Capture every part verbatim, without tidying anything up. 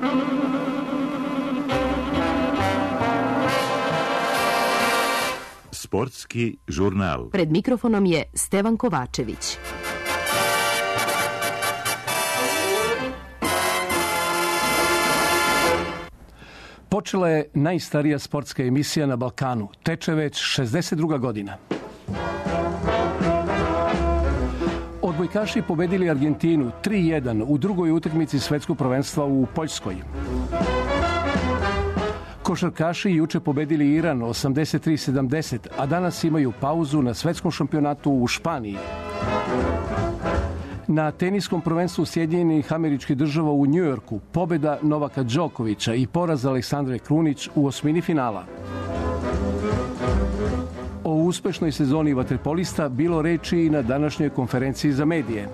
Sportski žurnal. Pred mikrofonom je Stevan Kovačević. Počela je najstarija sportska emisija na Balkanu. Teče već šezdeset druga godina. Odbojkaši pobedili Argentinu tri jedan u drugoj utakmici svetskog prvenstva u Poljskoj. Košarkaši juče pobedili Iran osamdeset tri sedamdeset, a danas imaju pauzu na svetskom šampionatu u Španiji. Na teniskom prvenstvu Sjedinjenih Američkih Država u Njujorku pobjeda Novaka Đokovića i poraz Aleksandre Krunić u osmini finala. O uspešnoj sezoni vaterpolista bilo reči i na današnjoj konferenciji za medije.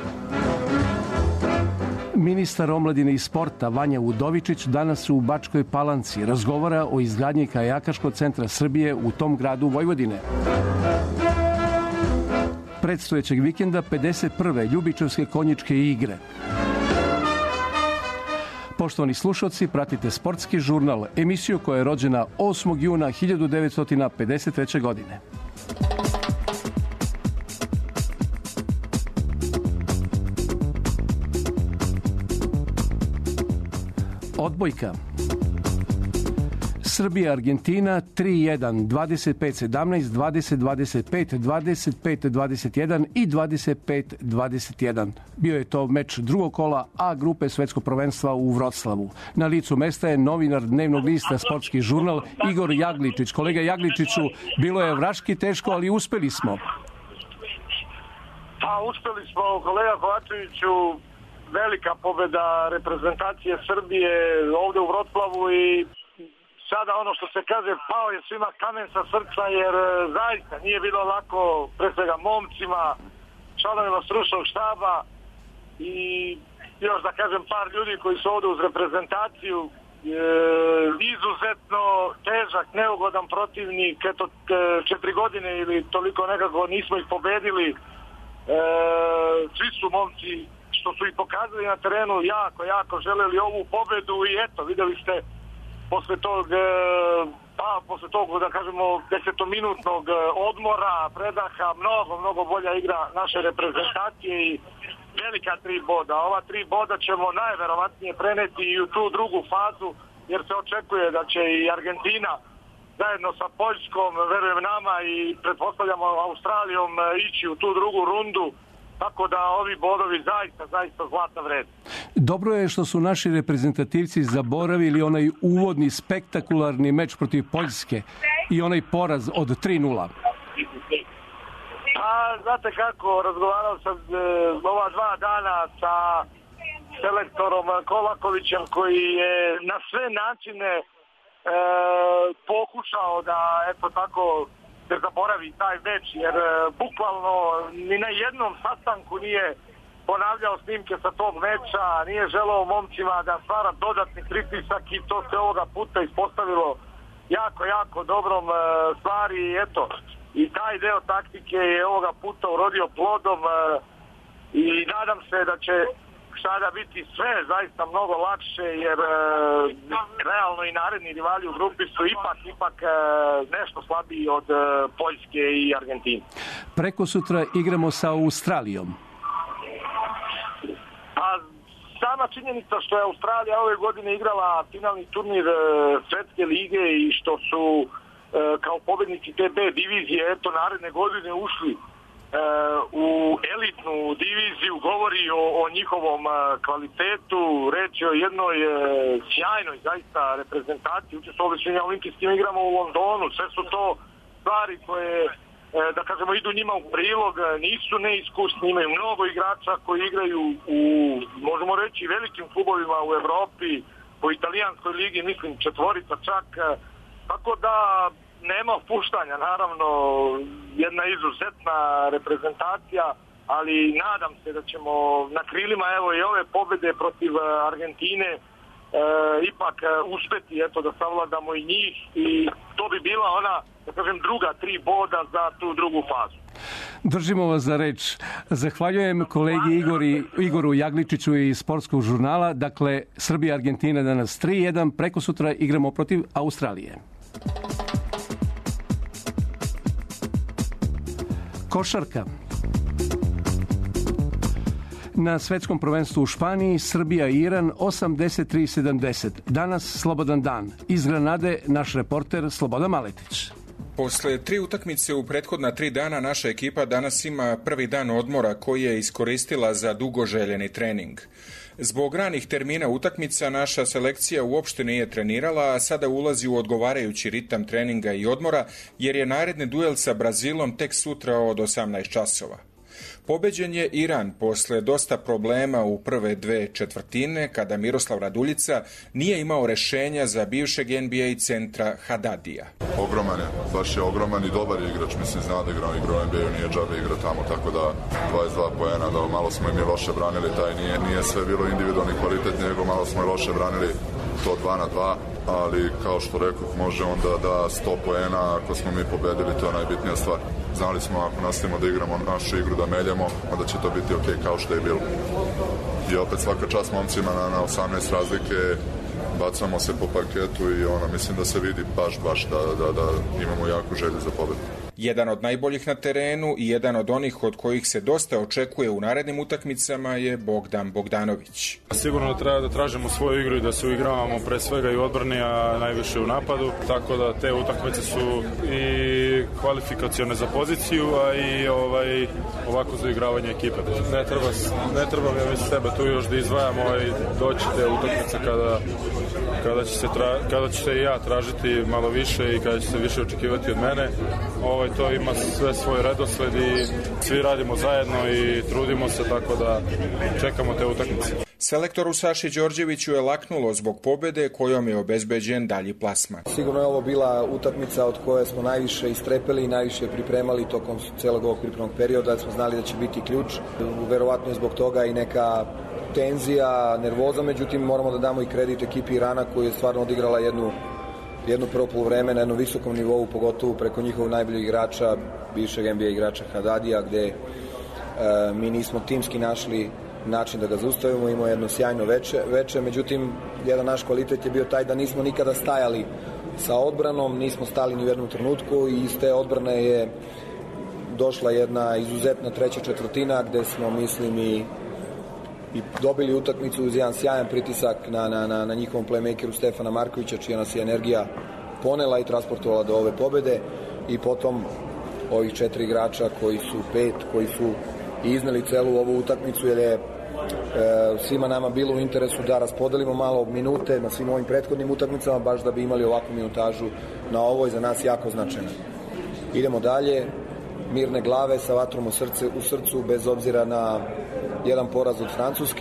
Ministar omladine i sporta Vanja Udovičić danas u Bačkoj Palanci razgovara o izgradnji kajakaškog centra Srbije u tom gradu Vojvodine. Predstojećeg vikenda pedeset prve Ljubičevske konjičke igre. Poštovani slušalci, pratite Sportski žurnal, emisiju koja je rođena osmog juna hiljadu devetsto pedeset treće. godine. Odbojka. Srbija, Argentina tri jedan, dvadeset pet sedamnaest, dvadeset dvadeset pet, dvadeset pet dvadeset jedan i dvadeset pet dvadeset jedan. Bio je to meč drugog kola A grupe svetskog prvenstva u Vroclavu. Na licu mesta je novinar dnevnog lista Sportski žurnal Igor Jagličić. Kolega Jagličiću, bilo je vraški teško, ali uspeli smo. Pa uspeli smo, kolega Kovačeviću. Velika pobjeda reprezentacije Srbije ovdje u Vroclavu i sada ono što se kaže, pao je svima kamen sa srca, jer zaista nije bilo lako, pre svega momcima, članovima stručnog štaba i još da kažem par ljudi koji su ovdje uz reprezentaciju. E, izuzetno težak, neugodan protivnik, eto četiri godine ili toliko nekako nismo ih pobedili. E, svi su momci što su i pokazali na terenu jako, jako želeli ovu pobedu i eto, vidjeli ste posle tog, pa posle tog, da kažemo, desetominutnog odmora, predaha, mnogo, mnogo bolja igra naše reprezentacije i velika tri boda. Ova tri boda ćemo najverovatnije preneti i u tu drugu fazu, jer se očekuje da će i Argentina zajedno sa Poljskom, verujem nama i pretpostavljamo Australijom, ići u tu drugu rundu. Tako da ovi bodovi zaista, zaista zlata vrede. Dobro je što su naši reprezentativci zaboravili onaj uvodni spektakularni meč protiv Poljske i onaj poraz od tri nula. A znate kako, razgovarao sam e, ova dva dana sa selektorom Kolakovićem koji je na sve načine e, pokušao da, eto tako, da zaboravi taj meč, jer e, bukvalno ni na jednom sastanku nije ponavljao snimke sa tog meča, nije želeo momcima da stvara dodatni pritisak i to se ovoga puta ispostavilo jako, jako dobrom e, stvari. Eto, i taj deo taktike je ovoga puta urodio plodom e, i nadam se da će sada biti sve zaista mnogo lakše, jer e, realno i naredni rivali u grupi su ipak, ipak e, nešto slabiji od e, Poljske i Argentine. Preko sutra igramo sa Australijom. A sama činjenica što je Australija ove godine igrala finalni turnir e, Svetske lige i što su e, kao pobednici te B divizije, eto, naredne godine ušli u elitnu diviziju, govori o, o njihovom kvalitetu. Reč je o jednoj sjajnoj zaista reprezentaciji. Učestvovali su na olimpijskim igrama u Londonu. Sve su to stvari koje, da kažemo, idu njima u prilog. Nisu neiskusni, imaju mnogo igrača koji igraju u, možemo reći, velikim klubovima u Evropi, po italijanskoj ligi, mislim četvorica čak. Tako da nema opuštanja, naravno, jedna izuzetna reprezentacija, ali nadam se da ćemo na krilima evo i ove pobjede protiv Argentine ipak e, uspeti eto, da savladamo i njih i to bi bila ona, da kažem, druga tri boda za tu drugu fazu. Držimo vas za reč. Zahvaljujem kolegi Igori, Igoru Jagličiću iz Sportskog žurnala. Dakle, Srbija Argentina danas tri jedan, preko sutra igramo protiv Australije. Košarka. Na svetskom prvenstvu u Španiji Srbija i Iran osamdeset tri sedamdeset. Danas slobodan dan. Iz Granade naš reporter Slobodan Maletić. Posle tri utakmice u prethodna tri dana naša ekipa danas ima prvi dan odmora koji je iskoristila za dugoželjeni trening. Zbog ranih termina utakmica naša selekcija uopšte nije trenirala, a sada ulazi u odgovarajući ritam treninga i odmora jer je naredni duel sa Brazilom tek sutra od osamnaest časova. Pobeđen je Iran posle dosta problema u prve dve četvrtine kada Miroslav Raduljica nije imao rešenja za bivšeg N B A centra Hadadija. Ogroman je, baš je ogroman i dobar igrač, mislim zna da igra, igra u N B A-u, nije džabe igra tamo, tako da dvadeset dva poena, da malo smo i mi loše branili, taj nije, nije sve bilo individualni kvalitet, nego malo smo i loše branili to dva na dva, ali kao što rekao, može onda da sto poena ako smo mi pobedili, to je najbitnija stvar. Znali smo ako nastavimo da igramo našu igru, da meljamo, onda će to biti ok kao što je bilo. I opet svaka čast momcima na, na osamnaest razlike, bacamo se po parketu i ono, mislim da se vidi baš, baš da, da, da imamo jaku želju za pobedu. Jedan od najboljih na terenu i jedan od onih od kojih se dosta očekuje u narednim utakmicama je Bogdan Bogdanović. Sigurno da treba da tražimo svoju igru i da se uigravamo pre svega i u odbrani, a najviše u napadu, tako da te utakmice su i kvalifikacione za poziciju, a i ovaj, ovako za igravanje ekipe. Ne treba, ne treba ja mislim sebe tu još da izdvajamo i doći te utakmice kada, kada, će se tra, kada će se i ja tražiti malo više i kada će se više očekivati od mene. Ovaj, to ima sve svoj redosled i svi radimo zajedno i trudimo se, tako da čekamo te utakmice. Selektoru Saši Đorđeviću je laknulo zbog pobede kojom je obezbeđen dalji plasman. Sigurno je ovo bila utakmica od koje smo najviše istrepeli i najviše pripremali tokom celog ovog pripremnog perioda, da smo znali da će biti ključ. Verovatno je zbog toga i neka tenzija, nervoza, međutim moramo da damo i kredit ekipi Irana koja je stvarno odigrala jednu jedno prvo poluvreme na jednom visokom nivou, pogotovo preko njihovog najboljeg igrača, bivšeg N B A igrača Hadadija, gde e, mi nismo timski našli način da ga zaustavimo, imao jedno sjajno veče, veče, međutim, jedan naš kvalitet je bio taj da nismo nikada stajali sa odbranom, nismo stali ni u jednom trenutku i iz te odbrane je došla jedna izuzetna treća četvrtina gde smo, mislim, i i dobili utakmicu uz jedan sjajan pritisak na, na, na, na njihovom playmakeru Stefana Markovića, čija nas je energija ponela i transportovala do ove pobede, i potom ovih četiri igrača koji su pet, koji su izneli celu ovu utakmicu, jer je e, svima nama bilo u interesu da raspodelimo malo minute na svim ovim prethodnim utakmicama, baš da bi imali ovakvu minutažu na ovoj, za nas jako značajno. Idemo dalje, mirne glave sa vatrom u, srce, u srcu, bez obzira na jedan poraz od Francuske.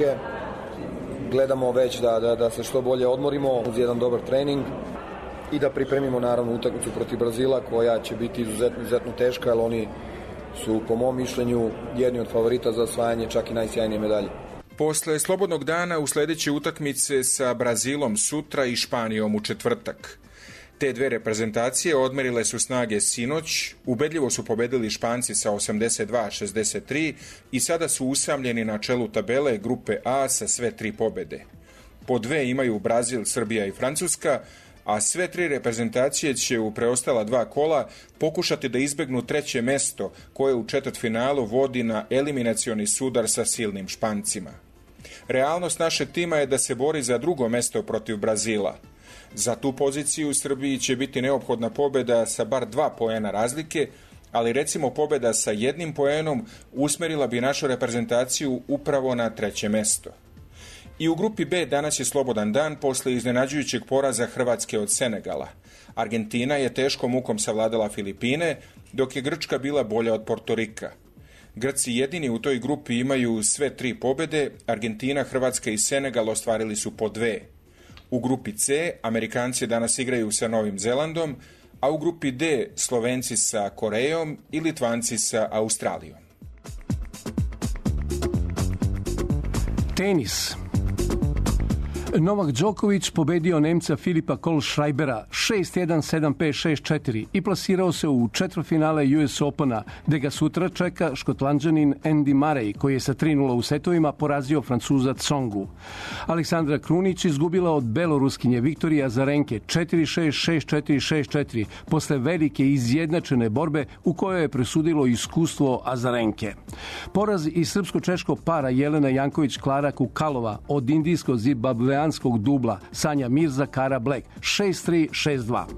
Gledamo već da, da, da se što bolje odmorimo uz jedan dobar trening i da pripremimo naravno utakmicu protiv Brazila, koja će biti izuzetno, izuzetno teška, jer oni su po mom mišljenju jedni od favorita za osvajanje čak i najsjajnije medalje. Posle slobodnog dana usledeće utakmice sa Brazilom sutra i Španijom u četvrtak. Te dve reprezentacije odmerile su snage sinoć, ubedljivo su pobedili Španci sa osamdeset dva šezdeset tri i sada su usamljeni na čelu tabele grupe A sa sve tri pobede. Po dve imaju Brazil, Srbija i Francuska, a sve tri reprezentacije će u preostala dva kola pokušati da izbegnu treće mesto koje u četvrtfinalu vodi na eliminacioni sudar sa silnim Špancima. Realnost našeg tima je da se bori za drugo mesto protiv Brazila. Za tu poziciju u Srbiji će biti neophodna pobeda sa bar dva poena razlike, ali recimo pobeda sa jednim poenom usmerila bi našu reprezentaciju upravo na treće mesto. I u grupi B danas je slobodan dan posle iznenađujućeg poraza Hrvatske od Senegala. Argentina je teškom mukom savladala Filipine, dok je Grčka bila bolja od Portorika. Grci jedini u toj grupi imaju sve tri pobede, Argentina, Hrvatska i Senegal ostvarili su po dve. U grupi C Amerikanci danas igraju sa Novim Zelandom, a u grupi D Slovenci sa Korejom i Litvanci sa Australijom. Tenis. Novak Đoković pobedio Nemca Filipa Kohlschreibera šest jedan, sedam pet, šest četiri i plasirao se u četvrtfinale U S Opena, gde ga sutra čeka Škotlanđanin Andy Murray, koji je sa tri nula u setovima porazio Francuza Tsongu. Aleksandra Krunić izgubila od beloruskinje Viktorije Azarenke četiri šest, šest četiri, šest četiri posle velike izjednačene borbe u kojoj je presudilo iskustvo Azarenke. Poraz i srpsko-češko para Jelena Janković-Klara Kukalova od indijsko-zimbabveanskog dubla Sanja Mirza Kara Black šest tri, šest dva.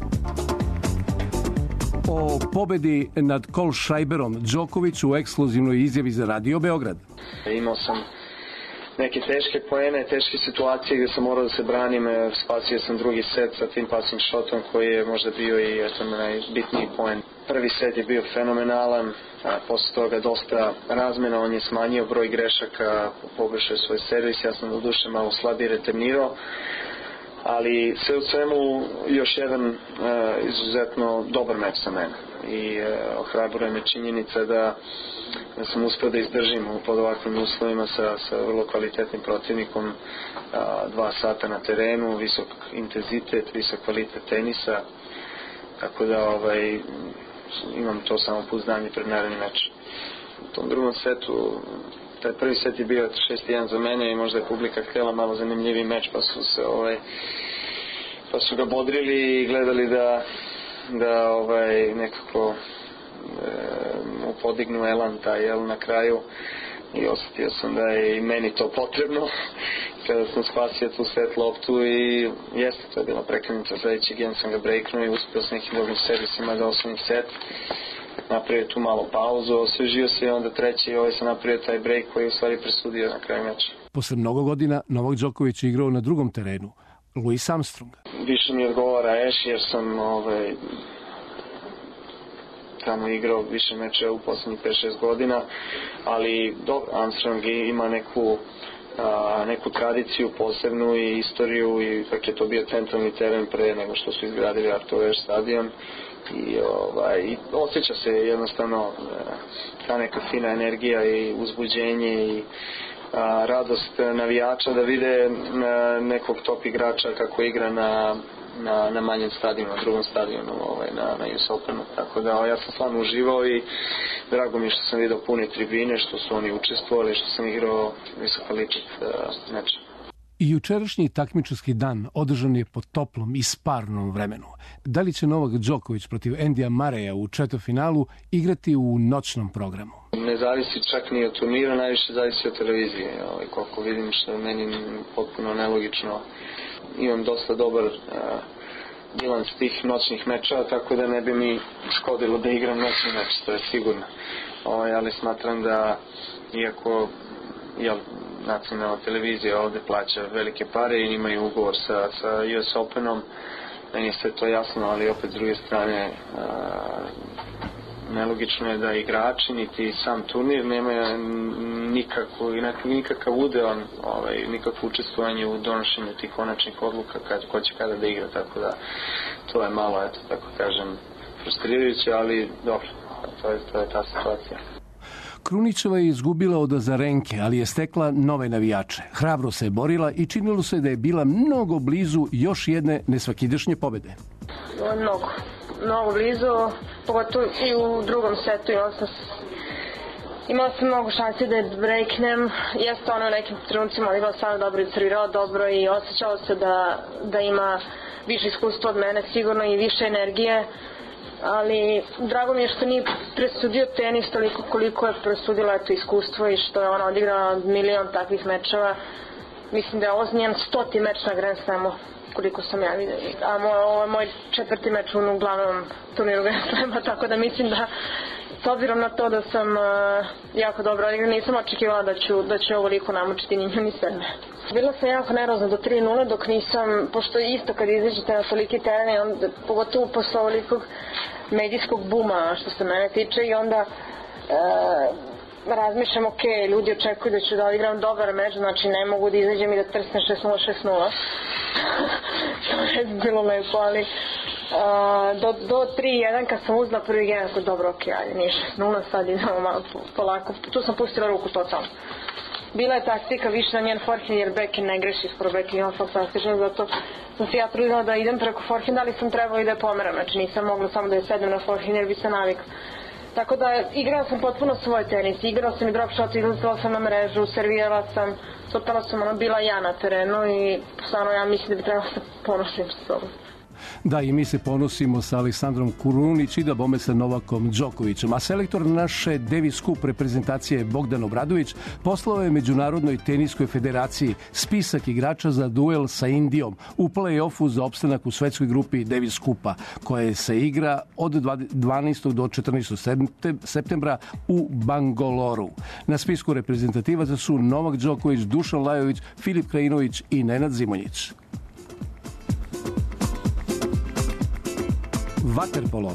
O pobedi nad Kohlschreiberom Đoković u ekskluzivnoj izjavi za Radio Beograd. Imao sam neke teške poene, teške situacije gdje sam morao da se branim, spasio sam drugi set sa tim passing shotom koji je možda bio i eto, najbitniji poen. Prvi set je bio fenomenalan, a posle toga dosta razmena, on je smanjio broj grešaka, poboljšao svoj servis, ja sam do duše malo slabije returnirao, ali sve u svemu još jedan uh, izuzetno dobar meč sa mene i uh, ohrabruje me činjenica da da sam uspio da izdržim pod ovakvim uslovima sa, sa vrlo kvalitetnim protivnikom, a, dva sata na terenu, visok intenzitet, visok kvalitet tenisa, tako da ovaj, imam to samopouzdanje pred narednim mečem. U tom drugom setu, taj prvi set je bio šest jedan za mene i možda je publika htjela malo zanimljiviji meč, pa su se ovaj, pa su ga bodrili i gledali da, da ovaj, nekako mu podignu elan taj jel na kraju i osjetio sam da je i meni to potrebno kada sam spasio tu set loptu i jeste, to je bila prekrenica, sledeći gen sam ga breaknuo i uspio s nekim dobrim servisima da osnovim set, napravio tu malo pauzu, osvežio se i onda treći i ovaj sam napravio taj break koji je u stvari presudio na kraju meča. Posle mnogo godina Novak Đoković je igrao na drugom terenu, Louis Armstrong. Više mi odgovara Eš jer sam ovaj tamo igrao više mečeva u poslednjih pet šest godina, ali do, Armstrong ima neku, a, neku tradiciju posebnu i istoriju i ipak je to bio centralni teren pre nego što su izgradili Artur Ashe stadion i, ovaj, i osjeća se jednostavno ta neka fina energija i uzbuđenje i a, radost navijača da vide a, nekog top igrača kako igra na na, na manjem stadionu, na drugom stadionu ovaj, na, na U S Openu, tako da ja sam stvarno uživao i drago mi što sam vidio pune tribine, što su oni učestvovali, što sam igrao visok kvalitet uh, meča. I jučerašnji takmičarski dan održan je pod toplom i sparnom vremenu. Da li će Novak Đoković protiv Andyja Murraya u četvrtfinalu igrati u noćnom programu? Ne zavisi čak ni od turnira, najviše zavisi od televizije. Ovaj, koliko vidim što je meni potpuno nelogično. Imam dosta dobar uh, bilans tih noćnih meča, tako da ne bi mi škodilo da igram noćni meč, to je sigurno. Ovaj, ali smatram da, iako jel, nacionalna televizija ovde plaća velike pare i imaju ugovor sa, sa U S Openom, meni je sve to jasno, ali opet s druge strane uh, nelogično je da igrači niti sam turnir nema nikakvu, nikakav udeo, ovaj, nikakvo učestvovanje u donošenju tih konačnih odluka kad, ko će kada da igra, tako da to je malo, eto, tako kažem, frustrirajuće, ali dobro, to je, to je ta situacija. Krunićeva je izgubila od Azarenke, ali je stekla nove navijače. Hrabro se je borila i činilo se da je bila mnogo blizu još jedne nesvakidašnje pobede. Mnogo. Mnogo blizu, pogotovo i u drugom setu imala sam, imala sam mnogo šanse da je breaknem. Jeste ono u nekim trenucima odigrala stvarno dobro i servirala dobro i osjećala se da, da ima više iskustva od mene sigurno i više energije, ali drago mi je što nije presudio tenis toliko koliko je presudila eto iskustvo i što je ona odigrala milion takvih mečeva. Mislim da je ovo njen stoti meč na Grand Slamu koliko sam ja vidio. A moj, ovo je moj četvrti meč u glavnom turniru Grand Slama, tako da mislim da s obzirom na to da sam uh, jako dobro odigrala, nisam očekivala da ću, da ću ovoliko namučiti ni nju ni sebe. Bila sam jako nervozna do tri nula dok nisam, pošto isto kad izađete na toliki teren, onda, pogotovo posle ovolikog medijskog buma što se mene tiče i onda uh, razmišljam, ok, ljudi očekuju da ću da odigram dobar meč, znači ne mogu da izađem i da trsnem šest nula šest nula. To je bilo lepo, ali uh, do, do tri jedan kad sam uzela prvi gen, dobro, ok, ajde, nije šest nula, sad idemo malo polako. Tu sam pustila ruku totalno. bila je taktika više na njen forehand jer backhand ne greši, skoro backhand ima fantastično, zato sam se ja trudila da idem preko forehanda, ali sam trebala i da je pomeram, znači nisam mogla samo da je sedem na forehand jer bi se navikla. Tako da igrala sam potpuno svoj tenis, igrala sam i drop shot, izlazila sam na mrežu, servirala sam, totalno sam ono bila ja na terenu i stvarno ja mislim da bi trebala se ponosim s sobom. Da, i mi se ponosimo sa Aleksandrom Kurunić i da bome sa Novakom Đokovićem. A selektor naše Davis Cup reprezentacije Bogdan Obradović poslao je Međunarodnoj teniskoj federaciji spisak igrača za duel sa Indijom u play-offu za opstanak u svetskoj grupi Davis Cupa, koje se igra od dvanaestog do četrnaestog septembra u Bangaloru. Na spisku reprezentativaca su Novak Đoković, Dušan Lajović, Filip Krajinović i Nenad Zimonjić. Vaterpolo.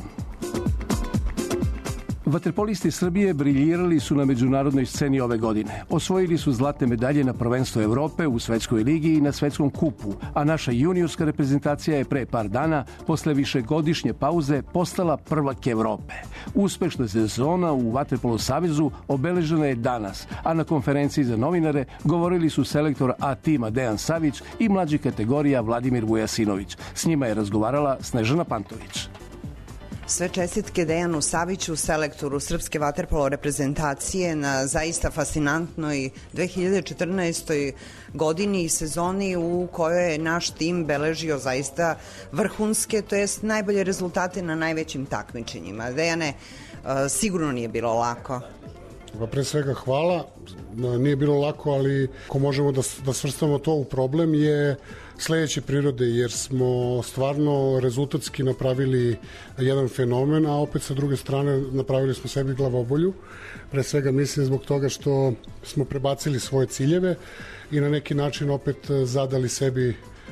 Vaterpolisti Srbije briljirali su na međunarodnoj sceni ove godine. Osvojili su zlatne medalje na prvenstvu Evrope, u Svetskoj ligi i na Svetskom kupu, a naša juniorska reprezentacija je pre par dana, posle višegodišnje pauze, postala prvak Evrope. Uspešna sezona u Vaterpolo savezu obeležena je danas, a na konferenciji za novinare govorili su selektor A tima Dejan Savić i mlađi kategorija Vladimir Vujasinović. S njima je razgovarala Snežana Pantović. Sve čestitke Dejanu Saviću, selektoru srpske vaterpolo reprezentacije na zaista fascinantnoj dve hiljade četrnaestoj godini i sezoni u kojoj je naš tim beležio zaista vrhunske, to jest najbolje rezultate na najvećim takmičenjima. Dejane, sigurno nije bilo lako. Pa pre svega hvala, nije bilo lako, ali ako možemo da, da svrstamo to u problem je sledeće prirode, jer smo stvarno rezultatski napravili jedan fenomen, a opet sa druge strane napravili smo sebi glavobolju. Pre svega mislim zbog toga što smo prebacili svoje ciljeve i na neki način opet zadali sebi e,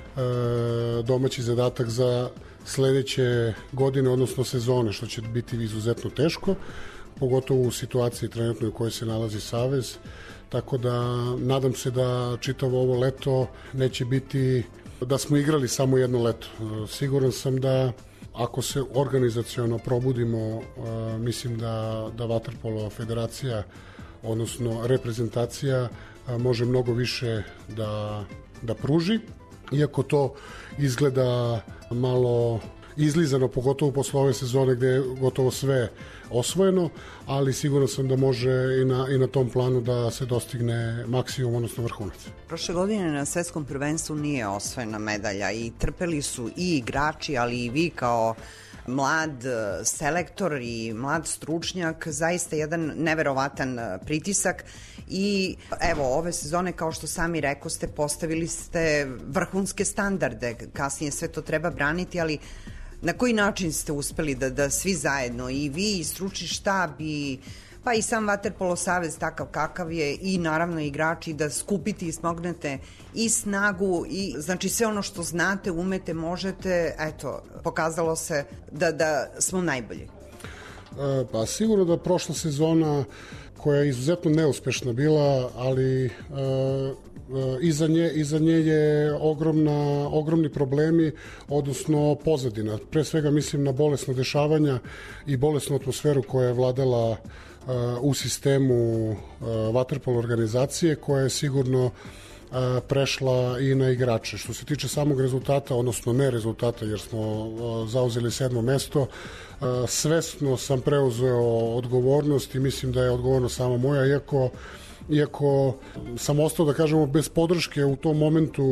domaći zadatak za sledeće godine, odnosno sezone, što će biti izuzetno teško, pogotovo u situaciji trenutno u kojoj se nalazi Savez. Tako da nadam se da čitavo ovo leto neće biti da smo igrali samo jedno leto. Siguran sam da ako se organizaciono probudimo, mislim da, da Vaterpolo federacija, odnosno reprezentacija, može mnogo više da, da pruži. Iako to izgleda malo izlizano, pogotovo posle ove sezone gde je gotovo sve osvojeno, ali sigurno sam da može i na, i na tom planu da se dostigne maksimum, odnosno vrhunac. Prošle godine na svetskom prvenstvu nije osvojena medalja i trpeli su i igrači, ali i vi kao mlad selektor i mlad stručnjak, zaista jedan neverovatan pritisak i evo ove sezone, kao što sami reko ste, postavili ste vrhunske standarde, kasnije sve to treba braniti, ali na koji način ste uspeli da, da svi zajedno, i vi, i stručni štab, i, pa i sam Vaterpolo savez takav kakav je, i naravno igrači, da skupiti i smognete i snagu, i znači sve ono što znate, umete, možete, eto, pokazalo se da, da smo najbolji. E, pa sigurno da prošla sezona, koja je izuzetno neuspešna bila, ali e, iza nje, iza nje je ogromna, ogromni problemi, odnosno pozadina. Pre svega mislim na bolesna dešavanja i bolesnu atmosferu koja je vladala uh, u sistemu uh, vaterpolo organizacije, koja je sigurno uh, prešla i na igrače. Što se tiče samog rezultata, odnosno ne rezultata, jer smo uh, zauzeli sedmo mesto, uh, svesno sam preuzeo odgovornost i mislim da je odgovornost samo moja, iako Iako sam ostao, da kažemo, bez podrške u tom momentu,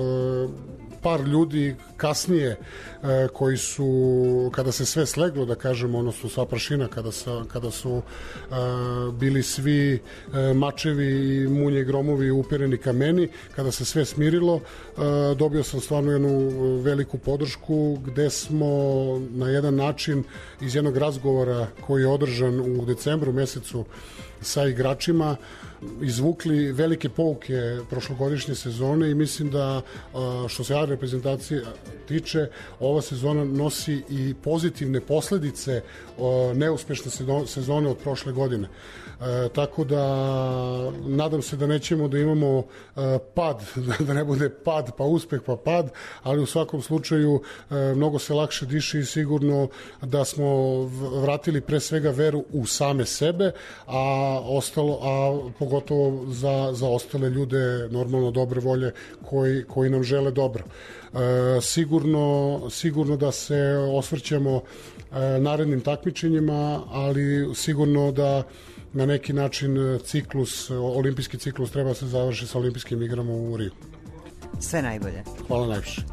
par ljudi kasnije koji su, kada se sve sleglo, da kažemo, odnosno sva prašina, kada, sa, kada su bili svi mačevi i munje i gromovi upereni ka meni, kada se sve smirilo, dobio sam stvarno jednu veliku podršku, gde smo na jedan način iz jednog razgovora koji je održan u decembru mesecu sa igračima izvukli velike pouke prošlogodišnje sezone i mislim da što se reprezentacije tiče, ova sezona nosi i pozitivne posledice neuspešne sezone od prošle godine. E, tako da nadam se da nećemo da imamo e, pad, da ne bude pad pa uspeh pa pad, ali u svakom slučaju e, mnogo se lakše diše i sigurno da smo vratili pre svega veru u same sebe, a ostalo, a pogotovo za, za ostale ljude normalno dobre volje koji, koji nam žele dobro. E, sigurno, sigurno da se osvrćemo e, narednim takmičenjima, ali sigurno da na neki način ciklus, olimpijski ciklus treba se završi sa olimpijskim igrama u Riju. Sve najbolje. Hvala najviše.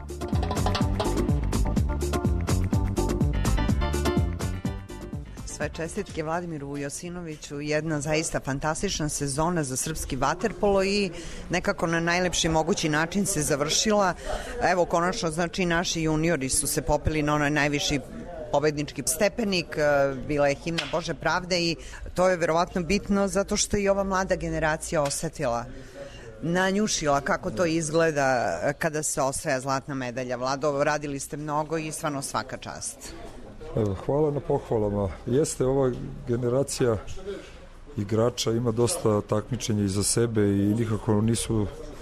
Sve čestitke Vladimiru Josinoviću, jedna zaista fantastična sezona za srpski vaterpolo i nekako na najlepši mogući način se završila. Evo, konačno, znači, naši juniori su se popeli na onaj najviši pobednički stepenik, bila je himna Bože pravde i to je verovatno bitno zato što i ova mlada generacija osetila, nanjušila kako to izgleda kada se osvaja zlatna medalja. Vlado, radili ste mnogo i stvarno svaka čast. Hvala na pohvalama. Jeste, ova generacija igrača ima dosta takmičenja iza sebe i nikako nisu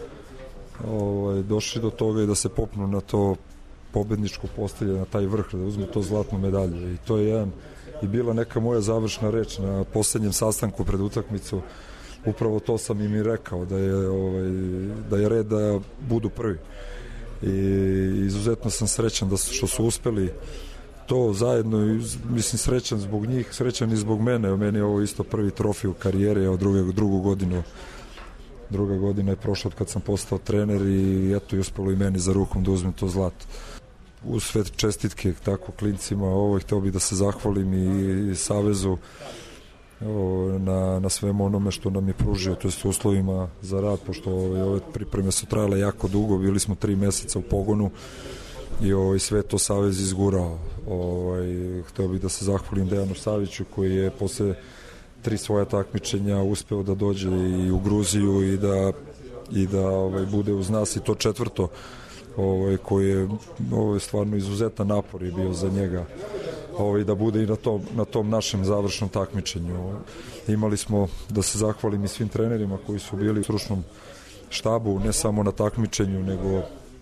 ovaj, došli do toga i da se popnu na to pobedničko postelje, na taj vrh, da uzmu to zlatnu medalju. I to je jedan, i bila neka moja završna reč na poslednjem sastanku pred utakmicu. Upravo to sam im i rekao, da je, ovaj, da je red da budu prvi. I izuzetno sam srećan da što su uspeli to zajedno, mislim, srećan zbog njih, srećan i zbog mene. U meni je ovo isto prvi trofej u karijeri, evo drugu, drugu godinu druga godina je prošla od kad sam postao trener i eto, i uspelo i meni za rukom da uzmem to zlato. Uz sve čestitke tako klincima, ovo hteo bih da se zahvalim i, i Savezu o, na, na svemu onome što nam je pružio, to jest uslovima za rad, pošto ove, ove pripreme su trajale jako dugo, bili smo tri meseca u pogonu i ovaj, sve to Savez izgurao. Ovaj, hteo bih da se zahvalim Dejanu Saviću koji je posle tri svoja takmičenja uspeo da dođe i u Gruziju i da, i da ovaj, bude uz nas i to četvrto ovaj, koji je ovaj, stvarno izuzetan napor je bio za njega ovaj, da bude i na tom, na tom našem završnom takmičenju. Imali smo, da se zahvalim i svim trenerima koji su bili u stručnom štabu, ne samo na takmičenju, nego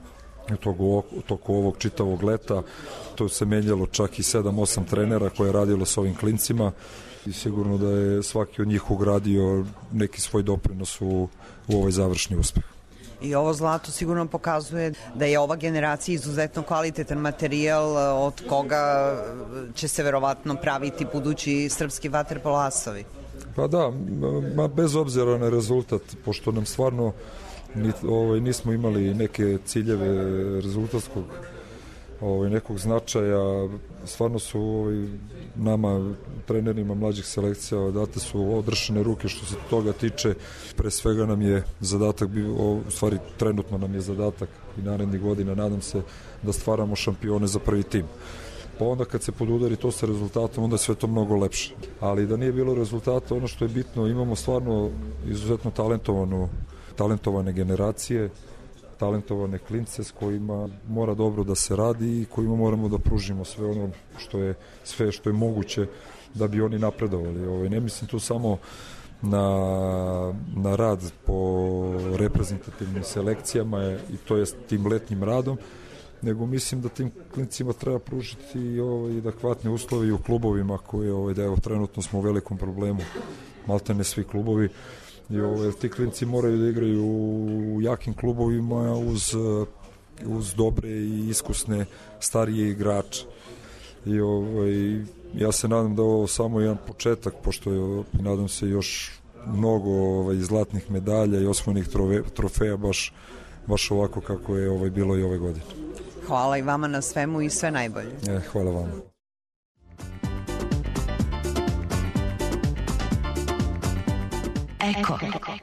u toku ovog čitavog leta. To se menjalo čak i sedam osam trenera koje je radilo s ovim klincima i sigurno da je svaki od njih ugradio neki svoj doprinos u, u ovaj završni uspeh. I ovo zlato sigurno pokazuje da je ova generacija izuzetno kvalitetan materijal od koga će se verovatno praviti budući srpski vaterpolasovi. Pa da, ma bez obzira na rezultat, pošto nam stvarno ovaj, nismo imali neke ciljeve rezultatskog ovaj, nekog značaja, stvarno su ovaj, nama, trenerima mlađih selekcija, date su odrešene ruke što se toga tiče. Pre svega nam je zadatak, u stvari trenutno nam je zadatak i narednih godina, nadam se da stvaramo šampione za prvi tim. Pa onda kad se podudari to sa rezultatom, onda je sve to mnogo lepše. Ali da nije bilo rezultata, ono što je bitno, imamo stvarno izuzetno talentovanu talentovane generacije, talentovane klince s kojima mora dobro da se radi i kojima moramo da pružimo sve ono što je, sve što je moguće da bi oni napredovali. Ovaj, ne mislim tu samo na, na rad po reprezentativnim selekcijama i to je tim letnjim radom, nego mislim da tim klincima treba pružiti i ovaj, adekvatne uslove i u klubovima koje, ovaj, da evo, trenutno smo u velikom problemu, maltene svi klubovi, i ovaj, ti klinci moraju da igraju u jakim klubovima uz, uz dobre i iskusne starije igrače. I ovaj, ja se nadam da ovo samo jedan početak, pošto je, nadam se, još mnogo ovaj, zlatnih medalja i osvojenih trofeja baš, baš ovako kako je ovaj, bilo i ove godine. Hvala i vama na svemu i sve najbolje. E, hvala vama. Eko.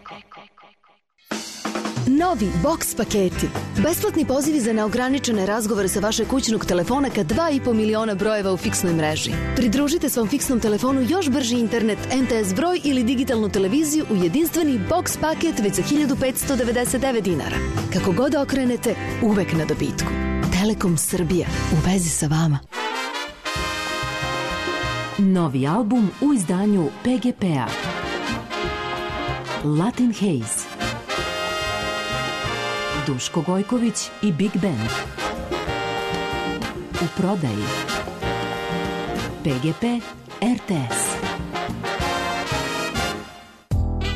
Novi Box paketi. Besplatni pozivi za neograničene razgovore sa vašeg kućnog telefona ka dva i po miliona brojeva u fiksnoj mreži. Pridružite svom fiksnom telefonu još brži internet, em te es broj ili digitalnu televiziju u jedinstveni Box paket već za hiljadu petsto devedeset devet dinara. Kako god okrenete, uvek na dobitku. Telekom Srbija, u vezi sa vama. Novi album u izdanju pe ge pe-a. Latin Haze. Duško Gojković i Big Band. U prodaji pe ge pe er te es.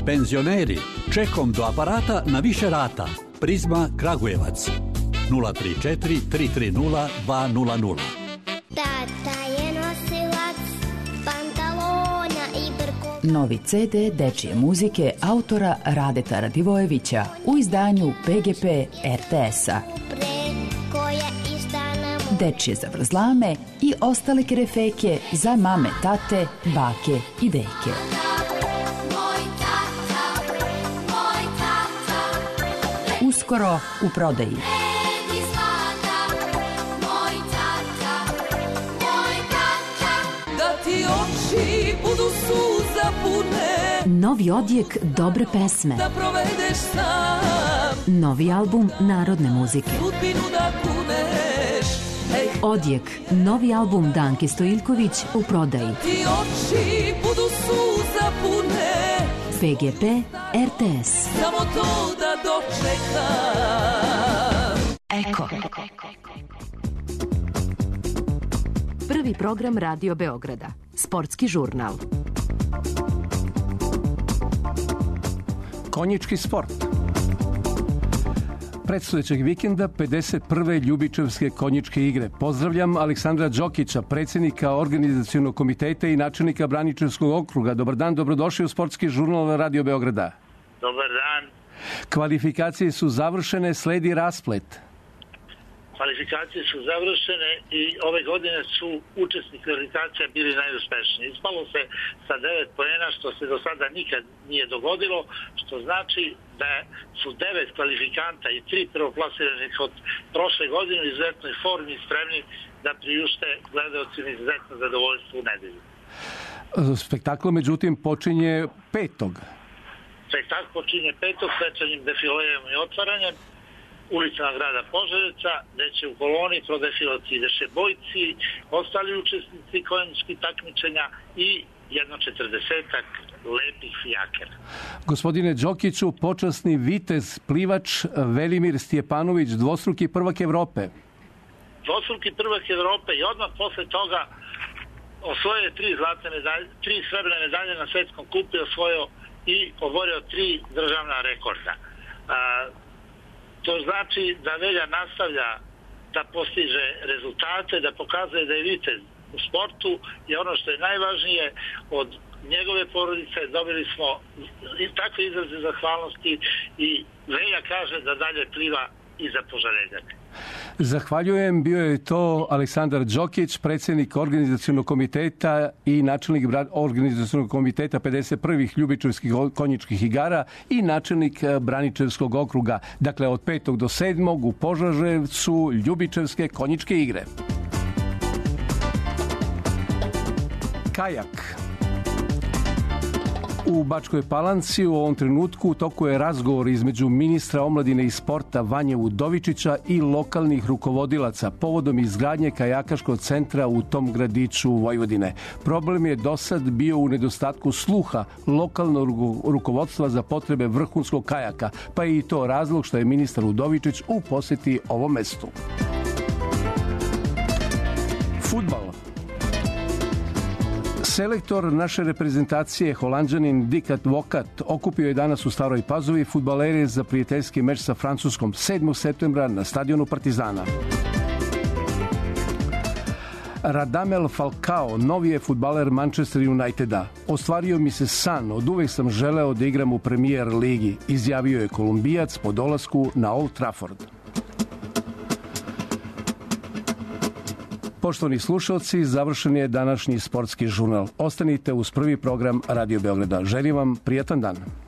Penzioneri, čekom do aparata na više rata. Prizma Kragujevac. nula tri četiri tri tri nula dva nula nula. Tata je nosilac pantalona i brko. Novi ce de dečije muzike autora Radeta Radivojevića u izdanju pe ge pe er te es-a. Dečije zavrzlame i ostale kerefeke za mame, tate, bake i deke. Uskoro u prodaji. Da ti oči budu suza pune. Novi odjek dobre pesme. Da provedeš sam. Novi album narodne muzike. Sudbinu da kuneš. Ej. Odjek, novi album Danke Stojiljković u prodaji. Ti oči budu suza pune. pe ge pe er te es. Samo to da dočekam. Eko. Prvi program Radio Beograda. Sportski žurnal. Konjički sport. Predstojećeg vikenda pedeset prve Ljubičevske konjičke igre. Pozdravljam Aleksandra Đokića, predsjednika organizacionog komiteta i načelnika Braničevskog okruga. Dobar dan, dobrodošli u Sportski žurnal Radio Beograda. Dobar dan. Kvalifikacije su završene, sledi rasplet. Kvalifikacije su završene i ove godine su učesnik kvalifikacija bili najuspešniji. Ispalo se sa devet poena, što se do sada nikad nije dogodilo, što znači da su devet kvalifikanta i tri prvoplasiranih od prošle godine u izuzetnoj formi i spremni da priušte gledaocima izuzetno zadovoljstvo u nedelju. Spektakl, međutim, počinje petog. Spektakl počinje petog svečanim defilejem i otvaranjem ulicama grada Požarevca, gde će u koloni prodefilati dešebojci, ostali učesnici konjičkih takmičenja i jedno četrdesetak lepih fijakera. Gospodine Đokiću, počasni vitez plivač Velimir Stjepanović, dvostruki prvak Evrope. Dvostruki prvak Evrope i odmah posle toga osvojio tri zlatne medalje, tri srebrne medalje na svetskom kupu i osvojio i oborio tri državna rekorda. A, To znači da Velja nastavlja da postiže rezultate, da pokazuje da je vitez u sportu i ono što je najvažnije od njegove porodice dobili smo i takve izraze zahvalnosti i Velja kaže da dalje pliva i za Požareljak. Zahvaljujem, bio je to Aleksandar Đokić, predsjednik organizacionog komiteta i načelnik organizacionog komiteta pedeset prvih Ljubičevskih konjičkih igara i načelnik Braničevskog okruga. Dakle, od petog do sedmog u Požarevcu Ljubičevske konjičke igre. Kajak. U Bačkoj Palanci u ovom trenutku u toku je razgovor između ministra omladine i sporta Vanje Udovičića i lokalnih rukovodilaca povodom izgradnje kajakaškog centra u tom gradiću Vojvodine. Problem je do sad bio u nedostatku sluha lokalnog rukovodstva za potrebe vrhunskog kajaka, pa je i to razlog što je ministar Udovičić u posjeti ovom mestu. Fudbal. Selektor naše reprezentacije, Holanđanin Dick Advokat, okupio je danas u Staroj Pazovi fudbalere za prijateljski meč sa Francuskom sedmog septembra na stadionu Partizana. Radamel Falcao, novi je fudbaler Manchester Uniteda. Ostvario mi se san, od uvek sam želeo da igram u Premier ligi, izjavio je Kolumbijac po dolasku na Old Trafford. Poštovani slušalci, završen je današnji sportski žurnal. Ostanite uz prvi program Radio Beograda. Želim vam prijatan dan.